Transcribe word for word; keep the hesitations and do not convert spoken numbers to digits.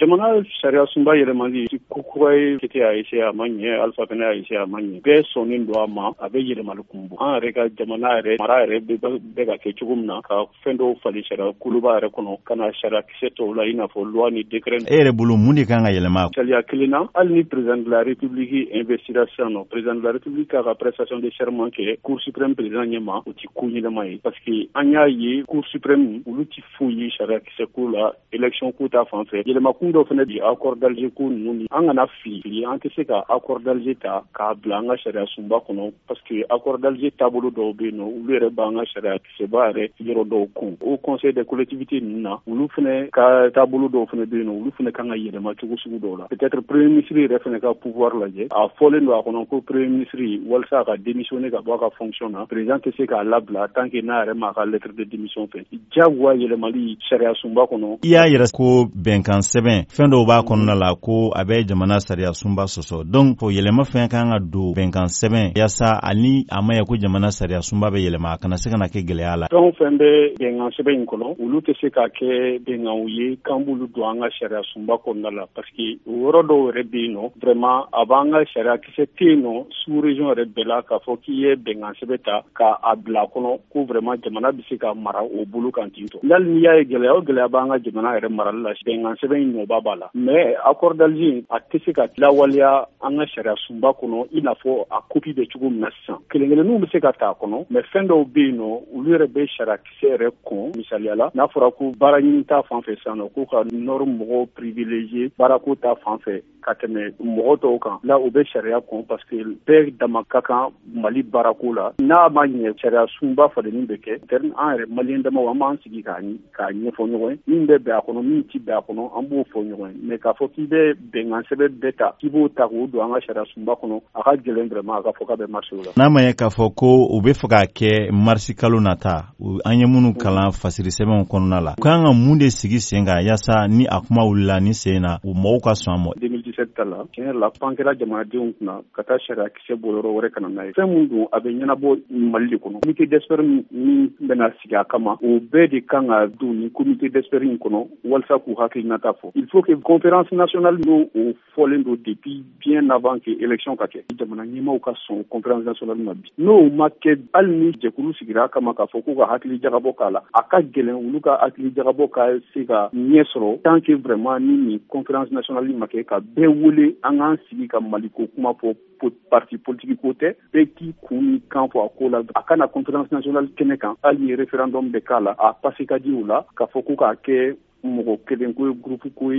jamana sariya sunba yɛlɛmali ko kura ye kete a ese a ma ɲɛ Alpha fana a ese a ma ɲɛ bɛɛ sɔnnen don a ma a bɛ yɛlɛmali kun bɔ an yɛrɛ ka jamana yɛrɛ mara yɛrɛ bɛ ka kɛ cogo min na ka fɛn dɔw fali sariya kuluba yɛrɛ kɔnɔ ka na sariya kisɛ tɔw la i n'a fɔ loi ni décret. E yɛrɛ bolo mun de kan ka yɛlɛma? Sariya kelen na hali ni président de la république investira sisan nɔ président de la république k'a ka prestation de serment kɛ cour suprême président ɲɛma o ti ko ɲɛnama ye parce que an y'a ye cour suprême olu ti foyi ye sariya kisɛ ko la élection ko ta fan fɛ yɛlɛmakun dɔ fana bi accord d'Alger ko ninnu ni an kana fili an tɛ se ka accord d'Alger ta k'a bila an ka sariya sunba kɔnɔ parce que accord d'Alger taabolo dɔw bɛ yen nɔ olu yɛrɛ b'an ka sariya kisɛba yɛrɛ yɔrɔ dɔw kun au conseil des collectivités ninnu na olu fana ka taabolo dɔw fana bɛ yen nɔ olu fana kan ka yɛlɛma cogo sugu dɔw la peut-être premier ministre yɛrɛ fana ka pouvoir lajɛ a fɔlen don a kɔnɔ ko premier ministre walasa a ka démissionner ka bɔ a ka fonction na président tɛ se k'a labila tant que n'a yɛrɛ ma ka lettre de démission fɛ jagoya yɛlɛmali sariya sunba kɔnɔ. I y'a yɛrɛ ko bɛnkan sɛbɛn fɛn dɔw b'a kɔnɔna la ko a bɛ jamana sariya sunba sɔsɔ donc o yɛlɛma fɛn kan ka don bɛnkan sɛbɛn yasa ani a ma ye ko jamana sariya sunba bɛ yɛlɛma a kana se ka na kɛ gɛlɛya la. Fɛn fɛn bɛ bɛnkan sɛbɛn in kɔnɔ olu tɛ se ka kɛ bɛnkanw ye k'an b'olu don an ka sariya sunba kɔnɔna la parce que o yɔrɔ dɔw yɛrɛ bɛ yen nɔ vraiment a b'an ka sariya kisɛ tɛ yen nɔ sous région yɛrɛ bɛɛ la k'a fɔ k'i ye bɛnkan sɛbɛn ta k'a bila kɔnɔ ko vraiment jamana bɛ se ka mara o bolo kan ten tɔ. Hali n'i y'a ye gɛlɛya o gɛlɛya b'an ka jamana yɛrɛ marali la bɛnkan sɛbɛn in nɔba b'a la mais accord d'Alger a tɛ se ka lawaleya an ka sariya sunba kɔnɔ i n'a fɔ a copie bɛ cogo min na sisan kelen-kelenninw bɛ se ka ta a kɔnɔ mais fɛn dɔw bɛ yen nɔ olu yɛrɛ bɛ sariya kisɛ yɛrɛ kɔn misaliya la n'a fɔra ko baara ɲini ta fan fɛ sisan nɔ ko ka norme mɔgɔw privilégié baarako ta fan fɛ ka tɛmɛ mɔgɔ tɔw kan la o bɛ sariya kɔn parce que bɛɛ dama ka kan Mali baarako la n'a ma ɲɛ sariya sunba falenni bɛ kɛ an yɛrɛ maliyɛn damaw an b'an sigi k'a ɲɛfɔ ɲɔgɔn ye min bɛ bɛn a kɔnɔ min ti bɛn a kɔnɔ an b'o fɔ ɲɔgɔn ye mais k'a fɔ k'i bɛ bɛnkan sɛbɛn bɛɛ ta k'i b'o ta k'o don an ka sariya sunba kɔnɔ a ka gɛlɛn vraiment a ka fɔ k'a bɛ marché o la. N'a ma ye k'a fɔ ko u bɛ fɛ k'a kɛ marisi kalo nata an ye minnu kalan fasiri sɛbɛnw kɔnɔna la u kan ka mun de sigi sen kan yasa ni a kuma wulila ni sen na u mɔgɔw ka sɔn a ma. deux mille dix-sept ta la tiɲɛ yɛrɛ la pan kɛra jamanadenw kunna ka taa sariya kisɛ bɔ yɔrɔ wɛrɛ ka na n'a ye fɛn min don a bɛ ɲɛnabɔ Mali de kɔnɔ comité d'experts min bɛna sigi a kama o bɛɛ de kan ka don ni comité d'experts in kɔnɔ walasa k'u hakilinata fɔ il faut que conférence nationale n'o o fɔlen don depuis bien avant que élection ka kɛ jamana ɲɛmaaw ka sɔn conférence nationale ma bi n'o ma kɛ hali ni jɛkulu sigira a kama k'a fɔ k'u ka hakili jagabɔ k'a la a ka gɛlɛn olu ka hakili jagabɔ ka se ka ɲɛ sɔrɔ tant que vraiment ni nin conférence nationale ma kɛ ka bɛɛ wele an k'an sigi ka Mali ko kuma fɔ parti politique ko tɛ bɛɛ k'i kun ni kan fɔ a ko la a kana conférence nationale kɛnɛ kan hali ni référendum bɛ k'a la a pase ka di o la k'a fɔ ko k'a kɛ mɔgɔ kelen ko ye groupe ko ye